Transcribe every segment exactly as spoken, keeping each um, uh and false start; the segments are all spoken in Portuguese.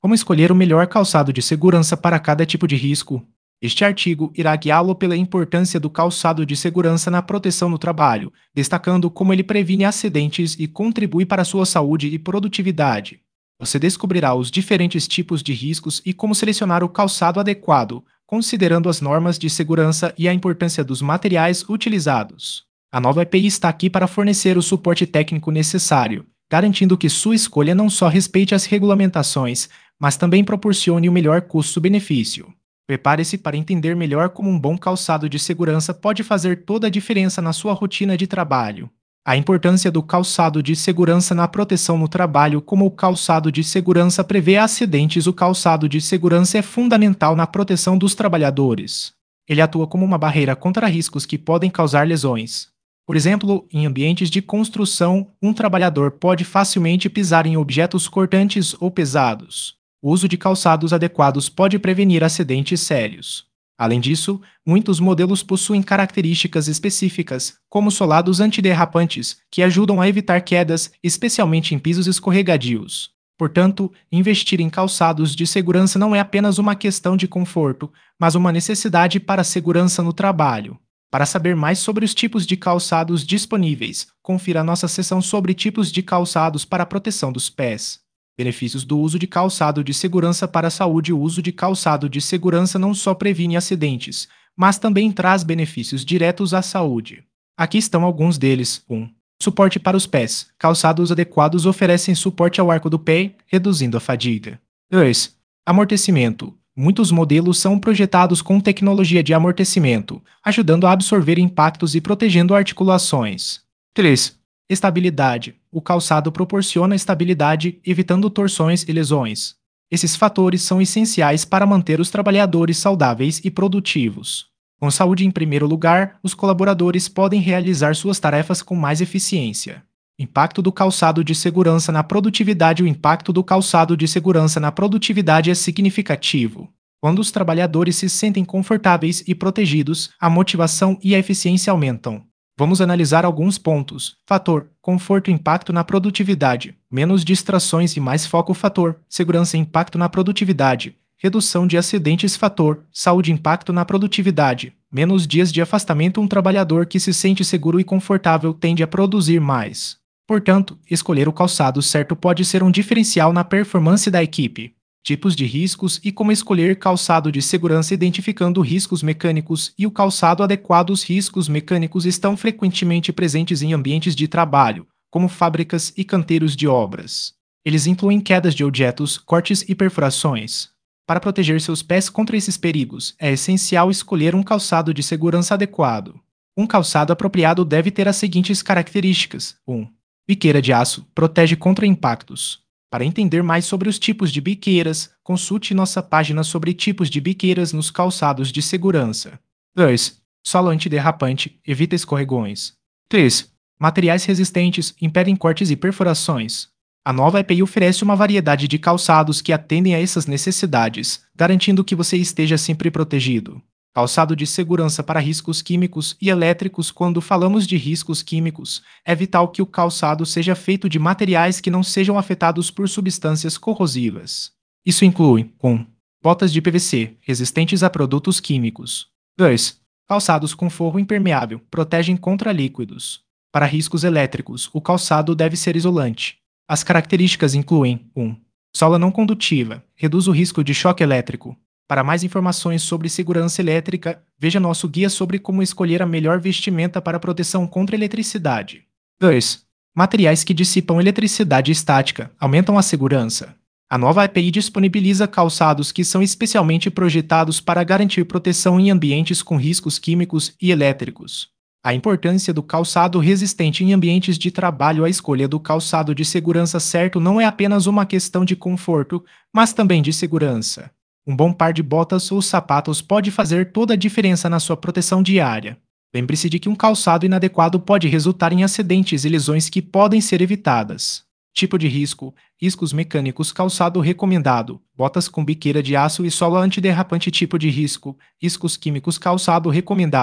Como escolher o melhor calçado de segurança para cada tipo de risco? Este artigo irá guiá-lo pela importância do calçado de segurança na proteção no trabalho, destacando como ele previne acidentes e contribui para a sua saúde e produtividade. Você descobrirá os diferentes tipos de riscos e como selecionar o calçado adequado, considerando as normas de segurança e a importância dos materiais utilizados. A nova E P I está aqui para fornecer o suporte técnico necessário, garantindo que sua escolha não só respeite as regulamentações, mas também proporcione o melhor custo-benefício. Prepare-se para entender melhor como um bom calçado de segurança pode fazer toda a diferença na sua rotina de trabalho. A importância do calçado de segurança na proteção no trabalho. Como o calçado de segurança prevê acidentes, o calçado de segurança é fundamental na proteção dos trabalhadores. Ele atua como uma barreira contra riscos que podem causar lesões. Por exemplo, em ambientes de construção, um trabalhador pode facilmente pisar em objetos cortantes ou pesados. O uso de calçados adequados pode prevenir acidentes sérios. Além disso, muitos modelos possuem características específicas, como solados antiderrapantes, que ajudam a evitar quedas, especialmente em pisos escorregadios. Portanto, investir em calçados de segurança não é apenas uma questão de conforto, mas uma necessidade para a segurança no trabalho. Para saber mais sobre os tipos de calçados disponíveis, confira a nossa seção sobre tipos de calçados para a proteção dos pés. Benefícios do uso de calçado de segurança para a saúde. O uso de calçado de segurança não só previne acidentes, mas também traz benefícios diretos à saúde. Aqui estão alguns deles. um. Suporte para os pés. Calçados adequados oferecem suporte ao arco do pé, reduzindo a fadiga. dois. Amortecimento. Muitos modelos são projetados com tecnologia de amortecimento, ajudando a absorver impactos e protegendo articulações. três. Estabilidade. O calçado proporciona estabilidade, evitando torções e lesões. Esses fatores são essenciais para manter os trabalhadores saudáveis e produtivos. Com saúde em primeiro lugar, os colaboradores podem realizar suas tarefas com mais eficiência. Impacto do calçado de segurança na produtividade. O impacto do calçado de segurança na produtividade é significativo. Quando os trabalhadores se sentem confortáveis e protegidos, a motivação e a eficiência aumentam. Vamos analisar alguns pontos. Fator: conforto e impacto na produtividade. Menos distrações e mais foco. Fator: segurança e impacto na produtividade. Redução de acidentes. Fator: saúde e impacto na produtividade. Menos dias de afastamento. Um trabalhador que se sente seguro e confortável tende a produzir mais. Portanto, escolher o calçado certo pode ser um diferencial na performance da equipe. Tipos de riscos e como escolher calçado de segurança. Identificando riscos mecânicos e o calçado adequado. Os riscos mecânicos estão frequentemente presentes em ambientes de trabalho, como fábricas e canteiros de obras. Eles incluem quedas de objetos, cortes e perfurações. Para proteger seus pés contra esses perigos, é essencial escolher um calçado de segurança adequado. Um calçado apropriado deve ter as seguintes características. um. Biqueira de aço, protege contra impactos. Para entender mais sobre os tipos de biqueiras, consulte nossa página sobre tipos de biqueiras nos calçados de segurança. dois. Solo antiderrapante, evita escorregões. três. Materiais resistentes, impedem cortes e perfurações. A nova E P I oferece uma variedade de calçados que atendem a essas necessidades, garantindo que você esteja sempre protegido. Calçado de segurança para riscos químicos e elétricos. Quando falamos de riscos químicos, é vital que o calçado seja feito de materiais que não sejam afetados por substâncias corrosivas. Isso inclui um. Botas de P V C, resistentes a produtos químicos. dois. Calçados com forro impermeável, protegem contra líquidos. Para riscos elétricos, o calçado deve ser isolante. As características incluem um. Sola não condutiva, reduz o risco de choque elétrico. Para mais informações sobre segurança elétrica, veja nosso guia sobre como escolher a melhor vestimenta para proteção contra eletricidade. dois. Materiais que dissipam eletricidade estática, aumentam a segurança. A nova E P I disponibiliza calçados que são especialmente projetados para garantir proteção em ambientes com riscos químicos e elétricos. A importância do calçado resistente em ambientes de trabalho. A escolha do calçado de segurança certo não é apenas uma questão de conforto, mas também de segurança. Um bom par de botas ou sapatos pode fazer toda a diferença na sua proteção diária. Lembre-se de que um calçado inadequado pode resultar em acidentes e lesões que podem ser evitadas. Tipo de risco: riscos mecânicos. Calçado recomendado: botas com biqueira de aço e sola antiderrapante. Tipo de risco: riscos químicos. Calçado recomendado: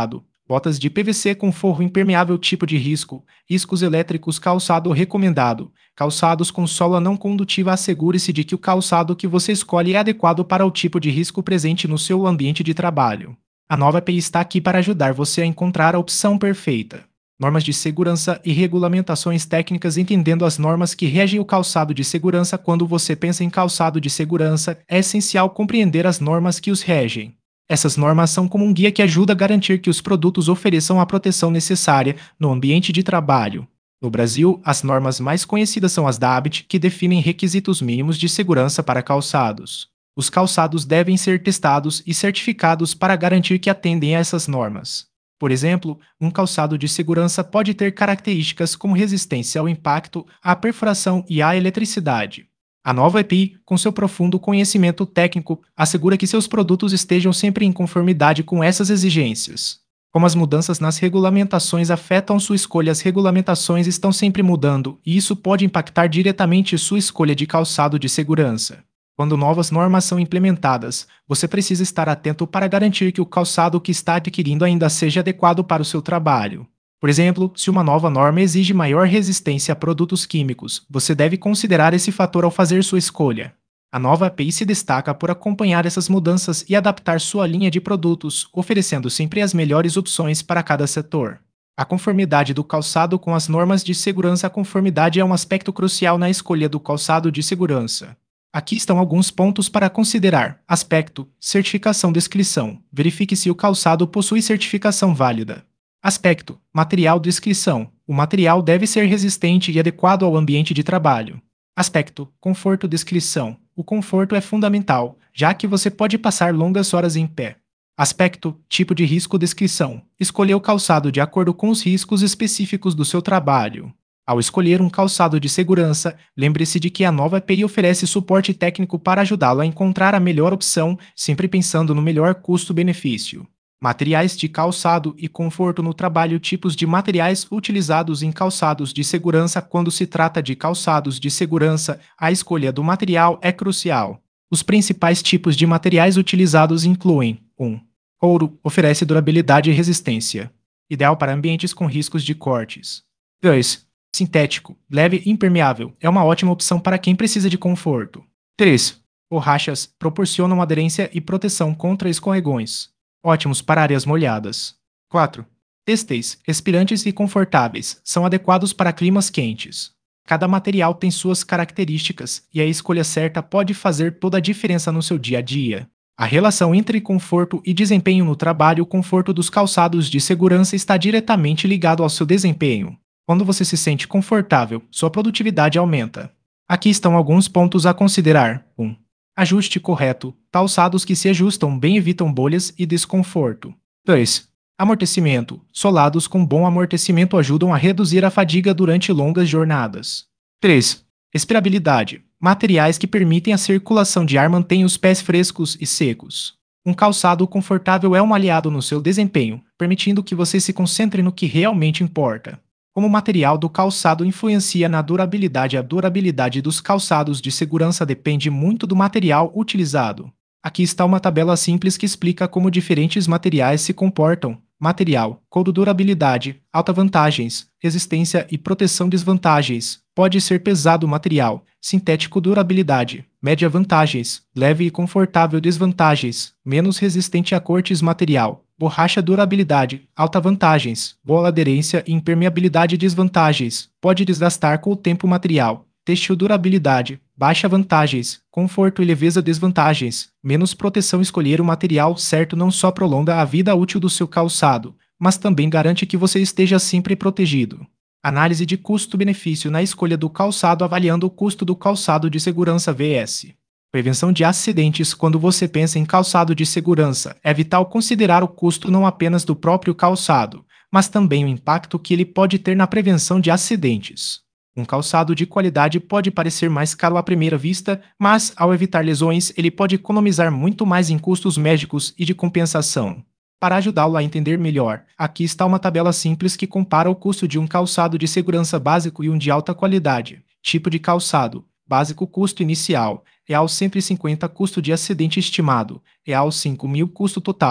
Botas de P V C com forro impermeável tipo de risco, riscos elétricos calçado recomendado, calçados com sola não condutiva. Assegure-se de que o calçado que você escolhe é adequado para o tipo de risco presente no seu ambiente de trabalho. A nova A P I está aqui para ajudar você a encontrar a opção perfeita. Normas de segurança e regulamentações técnicas. Entendendo as normas que regem o calçado de segurança. Quando você pensa em calçado de segurança, é essencial compreender as normas que os regem. Essas normas são como um guia que ajuda a garantir que os produtos ofereçam a proteção necessária no ambiente de trabalho. No Brasil, as normas mais conhecidas são as da A B T, que definem requisitos mínimos de segurança para calçados. Os calçados devem ser testados e certificados para garantir que atendem a essas normas. Por exemplo, um calçado de segurança pode ter características como resistência ao impacto, à perfuração e à eletricidade. A nova A P I, com seu profundo conhecimento técnico, assegura que seus produtos estejam sempre em conformidade com essas exigências. Como as mudanças nas regulamentações afetam sua escolha. As regulamentações estão sempre mudando, e isso pode impactar diretamente sua escolha de calçado de segurança. Quando novas normas são implementadas, você precisa estar atento para garantir que o calçado que está adquirindo ainda seja adequado para o seu trabalho. Por exemplo, se uma nova norma exige maior resistência a produtos químicos, você deve considerar esse fator ao fazer sua escolha. A nova A P I se destaca por acompanhar essas mudanças e adaptar sua linha de produtos, oferecendo sempre as melhores opções para cada setor. A conformidade do calçado com as normas de segurança. A conformidade é um aspecto crucial na escolha do calçado de segurança. Aqui estão alguns pontos para considerar. Aspecto: certificação. Descrição: verifique se o calçado possui certificação válida. Aspecto: material. Descrição: o material deve ser resistente e adequado ao ambiente de trabalho. Aspecto: conforto. Descrição: o conforto é fundamental, já que você pode passar longas horas em pé. Aspecto: tipo de risco. Descrição: escolher o calçado de acordo com os riscos específicos do seu trabalho. Ao escolher um calçado de segurança, lembre-se de que a nova A P I oferece suporte técnico para ajudá-lo a encontrar a melhor opção, sempre pensando no melhor custo-benefício. Materiais de calçado e conforto no trabalho. Tipos de materiais utilizados em calçados de segurança. Quando se trata de calçados de segurança, a escolha do material é crucial. Os principais tipos de materiais utilizados incluem: um. Couro, oferece durabilidade e resistência, ideal para ambientes com riscos de cortes. dois. Sintético, leve e impermeável, é uma ótima opção para quem precisa de conforto. três. Borrachas, proporcionam aderência e proteção contra escorregões, ótimos para áreas molhadas. quatro. Têxteis, respirantes e confortáveis, são adequados para climas quentes. Cada material tem suas características, e a escolha certa pode fazer toda a diferença no seu dia a dia. A relação entre conforto e desempenho no trabalho. O conforto dos calçados de segurança está diretamente ligado ao seu desempenho. Quando você se sente confortável, sua produtividade aumenta. Aqui estão alguns pontos a considerar. um. Ajuste correto. Calçados que se ajustam bem evitam bolhas e desconforto. dois. Amortecimento. Solados com bom amortecimento ajudam a reduzir a fadiga durante longas jornadas. três. Respirabilidade. Materiais que permitem a circulação de ar mantêm os pés frescos e secos. Um calçado confortável é um aliado no seu desempenho, permitindo que você se concentre no que realmente importa. Como o material do calçado influencia na durabilidade. A durabilidade dos calçados de segurança depende muito do material utilizado. Aqui está uma tabela simples que explica como diferentes materiais se comportam. Material, couro. Durabilidade, alta. Vantagens, resistência e proteção. Desvantagens, pode ser pesado. Material sintético. Durabilidade, média. Vantagens, leve e confortável. Desvantagens, menos resistente a cortes. Material borracha. Durabilidade, alta. Vantagens, boa aderência e impermeabilidade. Desvantagens, pode desgastar com o tempo. Material têxtil. Durabilidade, baixa. Vantagens, conforto e leveza. Desvantagens, menos proteção. Escolher o material certo não só prolonga a vida útil do seu calçado, mas também garante que você esteja sempre protegido. Análise de custo-benefício na escolha do calçado. Avaliando o custo do calçado de segurança versus prevenção de acidentes. Quando você pensa em calçado de segurança, é vital considerar o custo não apenas do próprio calçado, mas também o impacto que ele pode ter na prevenção de acidentes. Um calçado de qualidade pode parecer mais caro à primeira vista, mas, ao evitar lesões, ele pode economizar muito mais em custos médicos e de compensação. Para ajudá-lo a entender melhor, aqui está uma tabela simples que compara o custo de um calçado de segurança básico e um de alta qualidade. Tipo de calçado: básico. Custo inicial: real cento e cinquenta. Custo de acidente estimado: real cinco mil. Custo total: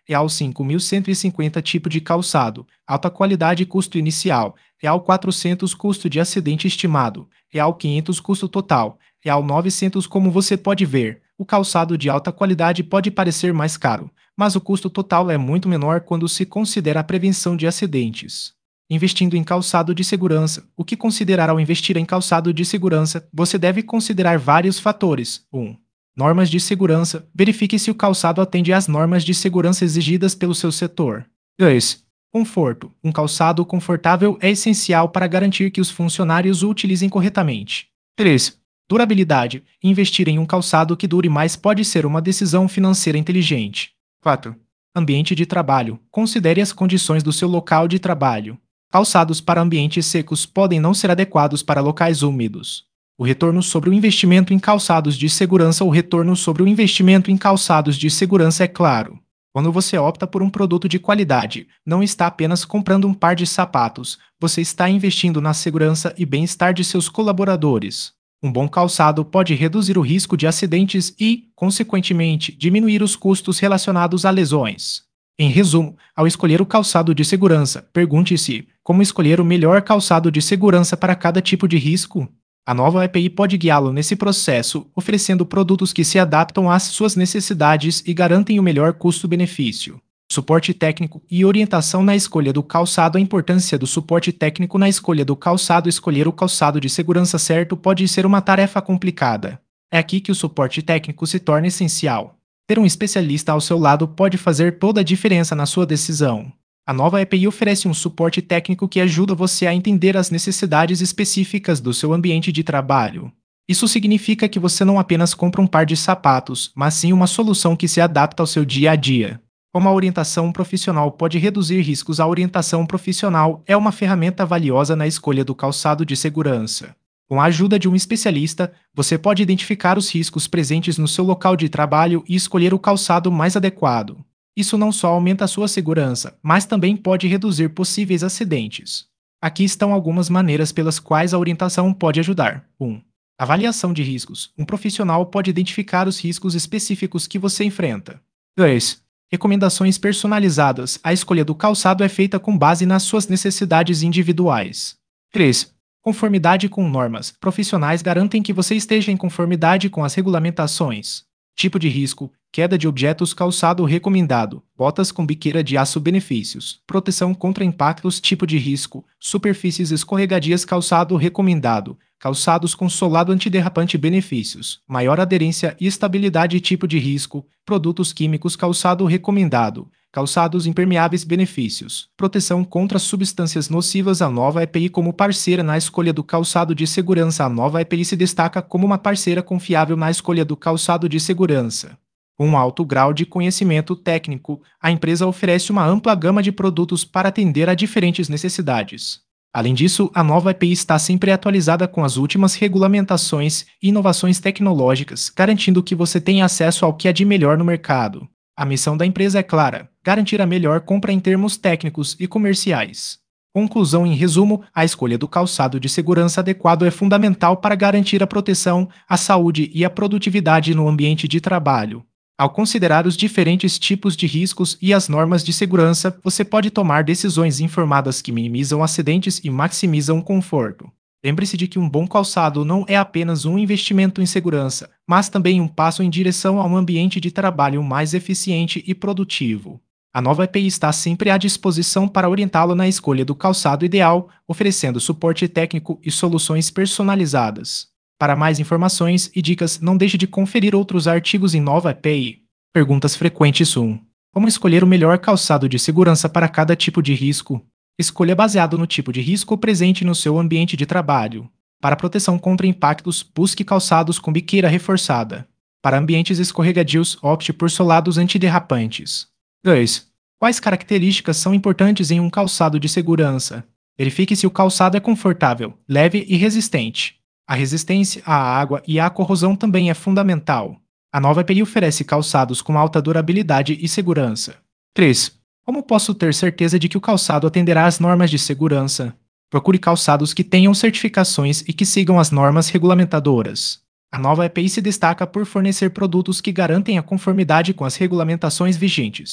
Real cinco mil cento e cinquenta tipo de calçado, alta qualidade custo inicial, Real quatrocentos custo de acidente estimado, Real quinhentos custo total, Real novecentos como você pode ver, o calçado de alta qualidade pode parecer mais caro, mas o custo total é muito menor quando se considera a prevenção de acidentes. Investindo em calçado de segurança. O que considerar ao investir em calçado de segurança? Você deve considerar vários fatores. um. Normas de segurança. Verifique se o calçado atende às normas de segurança exigidas pelo seu setor. dois. Conforto. Um calçado confortável é essencial para garantir que os funcionários o utilizem corretamente. três. Durabilidade. Investir em um calçado que dure mais pode ser uma decisão financeira inteligente. quatro. Ambiente de trabalho. Considere as condições do seu local de trabalho. Calçados para ambientes secos podem não ser adequados para locais úmidos. O retorno sobre o investimento em calçados de segurança. O retorno sobre o investimento em calçados de segurança é claro. Quando você opta por um produto de qualidade, não está apenas comprando um par de sapatos, você está investindo na segurança e bem-estar de seus colaboradores. Um bom calçado pode reduzir o risco de acidentes e, consequentemente, diminuir os custos relacionados a lesões. Em resumo, ao escolher o calçado de segurança, pergunte-se: como escolher o melhor calçado de segurança para cada tipo de risco? A nova A P I pode guiá-lo nesse processo, oferecendo produtos que se adaptam às suas necessidades e garantem o melhor custo-benefício. Suporte técnico e orientação na escolha do calçado. A importância do suporte técnico na escolha do calçado. Escolher o calçado de segurança certo pode ser uma tarefa complicada. É aqui que o suporte técnico se torna essencial. Ter um especialista ao seu lado pode fazer toda a diferença na sua decisão. A nova A P I oferece um suporte técnico que ajuda você a entender as necessidades específicas do seu ambiente de trabalho. Isso significa que você não apenas compra um par de sapatos, mas sim uma solução que se adapta ao seu dia a dia. Como a orientação profissional pode reduzir riscos? A orientação profissional é uma ferramenta valiosa na escolha do calçado de segurança. Com a ajuda de um especialista, você pode identificar os riscos presentes no seu local de trabalho e escolher o calçado mais adequado. Isso não só aumenta a sua segurança, mas também pode reduzir possíveis acidentes. Aqui estão algumas maneiras pelas quais a orientação pode ajudar. um. Avaliação de riscos. Um profissional pode identificar os riscos específicos que você enfrenta. dois. Recomendações personalizadas. A escolha do calçado é feita com base nas suas necessidades individuais. três. Conformidade com normas. Profissionais garantem que você esteja em conformidade com as regulamentações. Tipo de risco. Queda de objetos. Calçado recomendado. Botas com biqueira de aço. Benefícios. Proteção contra impactos. Tipo de risco. Superfícies escorregadias. Calçado recomendado. Calçados com solado antiderrapante. Benefícios. Maior aderência e estabilidade. Tipo de risco. Produtos químicos. Calçado recomendado. Calçados impermeáveis. Benefícios. Proteção contra substâncias nocivas. A nova A P I como parceira na escolha do calçado de segurança. A nova A P I se destaca como uma parceira confiável na escolha do calçado de segurança. Com um alto grau de conhecimento técnico, a empresa oferece uma ampla gama de produtos para atender a diferentes necessidades. Além disso, a nova A P I está sempre atualizada com as últimas regulamentações e inovações tecnológicas, garantindo que você tenha acesso ao que há de melhor no mercado. A missão da empresa é clara: garantir a melhor compra em termos técnicos e comerciais. Conclusão: em resumo, a escolha do calçado de segurança adequado é fundamental para garantir a proteção, a saúde e a produtividade no ambiente de trabalho. Ao considerar os diferentes tipos de riscos e as normas de segurança, você pode tomar decisões informadas que minimizam acidentes e maximizam o conforto. Lembre-se de que um bom calçado não é apenas um investimento em segurança, mas também um passo em direção a um ambiente de trabalho mais eficiente e produtivo. A nova A P I está sempre à disposição para orientá-lo na escolha do calçado ideal, oferecendo suporte técnico e soluções personalizadas. Para mais informações e dicas, não deixe de conferir outros artigos em nova A P I. Perguntas frequentes. um. Como escolher o melhor calçado de segurança para cada tipo de risco? Escolha baseado no tipo de risco presente no seu ambiente de trabalho. Para proteção contra impactos, busque calçados com biqueira reforçada. Para ambientes escorregadios, opte por solados antiderrapantes. dois. Quais características são importantes em um calçado de segurança? Verifique se o calçado é confortável, leve e resistente. A resistência à água e à corrosão também é fundamental. A nova A P I oferece calçados com alta durabilidade e segurança. três. Como posso ter certeza de que o calçado atenderá às normas de segurança? Procure calçados que tenham certificações e que sigam as normas regulamentadoras. A nova A P I se destaca por fornecer produtos que garantem a conformidade com as regulamentações vigentes.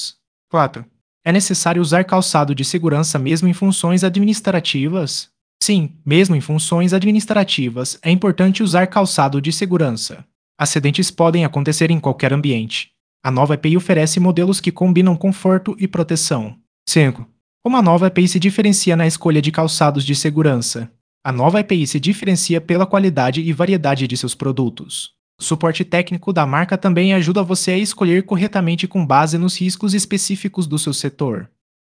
quatro. É necessário usar calçado de segurança mesmo em funções administrativas? Sim, mesmo em funções administrativas, é importante usar calçado de segurança. Acidentes podem acontecer em qualquer ambiente. A nova E P I oferece modelos que combinam conforto e proteção. cinco. Como a nova E P I se diferencia na escolha de calçados de segurança? A nova E P I se diferencia pela qualidade e variedade de seus produtos. O suporte técnico da marca também ajuda você a escolher corretamente com base nos riscos específicos do seu setor.